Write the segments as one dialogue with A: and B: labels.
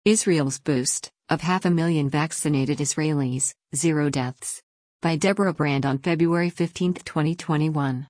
A: Israel's boost, of 500,000 vaccinated Israelis, 0 deaths. By Deborah Brand on February 15, 2021.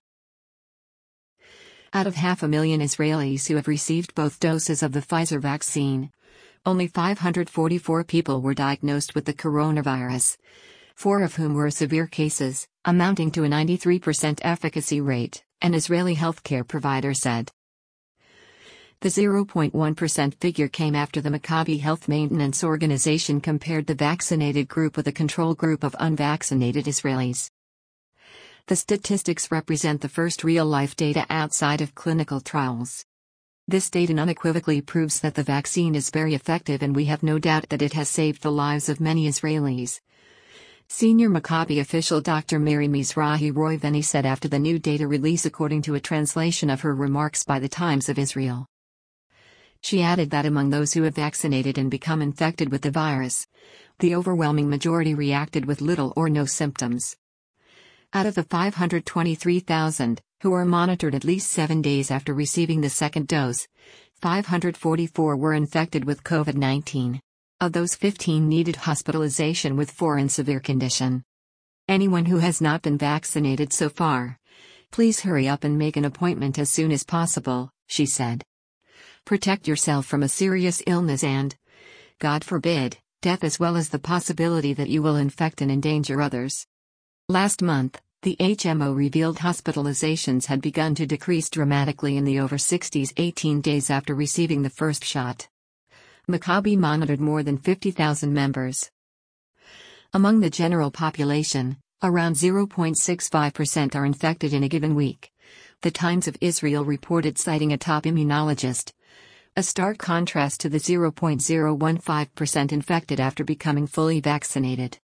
A: Out of 500,000 Israelis who have received both doses of the Pfizer vaccine, only 544 people were diagnosed with the coronavirus, 4 of whom were severe cases, amounting to a 93% efficacy rate, an Israeli healthcare provider said. The 0.1% figure came after the Maccabi Health Maintenance Organization compared the vaccinated group with a control group of unvaccinated Israelis. The statistics represent the first real-life data outside of clinical trials. This data unequivocally proves that the vaccine is very effective, and we have no doubt that it has saved the lives of many Israelis. Senior Maccabi official Dr. Mary Mizrahi Roiveni said after the new data release, according to a translation of her remarks by the Times of Israel. She added that among those who have vaccinated and become infected with the virus, the overwhelming majority reacted with little or no symptoms. Out of the 523,000, who were monitored at least 7 days after receiving the second dose, 544 were infected with COVID-19. Of those, 15 needed hospitalization, with 4 in severe condition. Anyone who has not been vaccinated so far, please hurry up and make an appointment as soon as possible, she said. Protect yourself from a serious illness and, God forbid, death, as well as the possibility that you will infect and endanger others. Last month, the HMO revealed hospitalizations had begun to decrease dramatically in the over 60s 18 days after receiving the first shot. Maccabi monitored more than 50,000 members. Among the general population, around 0.65% are infected in a given week, the Times of Israel reported, citing a top immunologist. A stark contrast to the 0.015% infected after becoming fully vaccinated.